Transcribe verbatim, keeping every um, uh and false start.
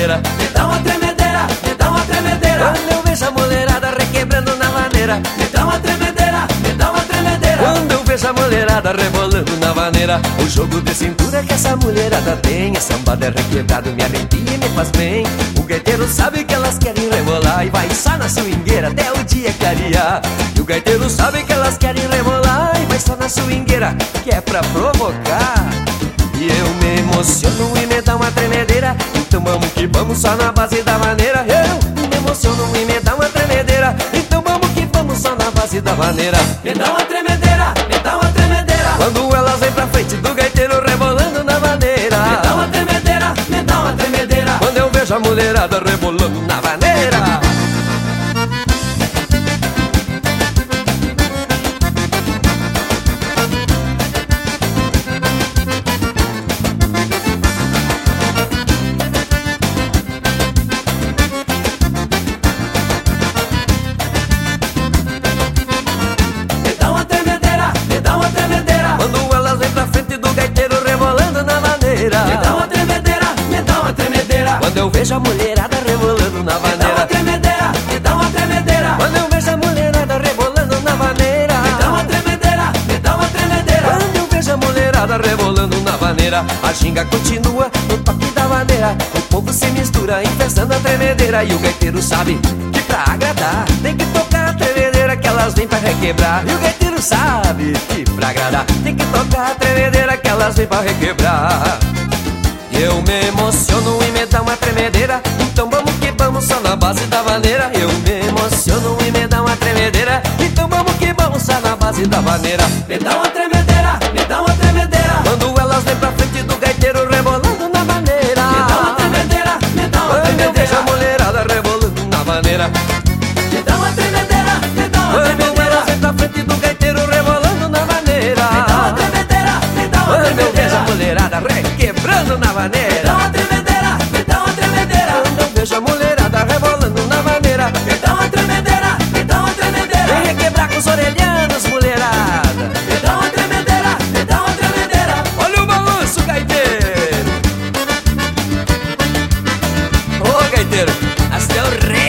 vaneira. Me dá uma tremedeira, me dá uma tremedeira. Quando eu vejo a mulherada requebrando na vaneira. Me dá uma tremedeira, me dá uma tremedeira. Quando eu vejo a mulherada rebolando na vaneira. O jogo de cintura que essa mulherada tem, a sambada requebrado me arrepia e me faz bem. O gaiteiro sabe que elas querem rebolar e vai só na swingueira até o dia clarear. E o gaiteiro sabe que elas querem rebolar e vai só na swingueira, que é pra provocar. E eu me emociono e me dá uma tremedeira. Então vamos que vamos só na base da maneira. Eu me emociono e me dá uma tremedeira. Então vamos que vamos só na base da maneira. Me dá uma tremedeira, me dá uma tremedeira. Quando elas vêm pra frente do gaiteiro rebolando na maneira. Me dá uma tremedeira, me dá uma tremedeira. Quando eu vejo a mulherada rebolando na maneira. Me dá uma tremedeira, me dá uma tremedeira. Quando eu vejo a mulherada rebolando na Me dá uma vaneira. tremedeira, me dá uma tremedeira. Quando eu vejo a mulherada rebolando na vaneira. Me dá uma tremedeira, me dá uma tremedeira. Quando eu vejo a mulherada rebolando na vaneira. A ginga continua no toque da vaneira. O povo se mistura enfestando a tremedeira. E o gaiteiro sabe que pra agradar tem que tocar a tremedeira que elas vêm pra requebrar. E o gaiteiro sabe que pra agradar tem que tocar a tremedeira que elas vêm pra requebrar. Eu me emociono e me dá uma tremedeira. Então vamos que vamos só na base da vaneira. Eu me emociono e me dá uma tremedeira. Então vamos que vamos só na base da vaneira. Me dá uma tremedeira, me dá uma tremedeira. Quando elas vêm pra frente do gaiteiro rebolando na vaneira. Me dá uma tremedeira, me dá uma Quando eu vejo a tremedeira. mulherada rebolando na vaneira. Me dá uma tremedeira, me dá uma Quando tremedeira. elas vêm pra frente do gaiteiro rebolando na vaneira. Me dá uma tremedeira, me dá uma Quando eu vejo a tremedeira. mulherada requebrando na Me dá vaneira. uma tremedeira, me dá uma tremedeira. Quando eu vejo a mulherada rebolando na vaneira. Me dá uma tremedeira, me dá uma tremedeira. Vem requebrar com os orelhanos, mulherada. Me dá uma tremedeira, me dá uma tremedeira. Olha o balanço, gaiteiro. Ô, gaiteiro, até o rei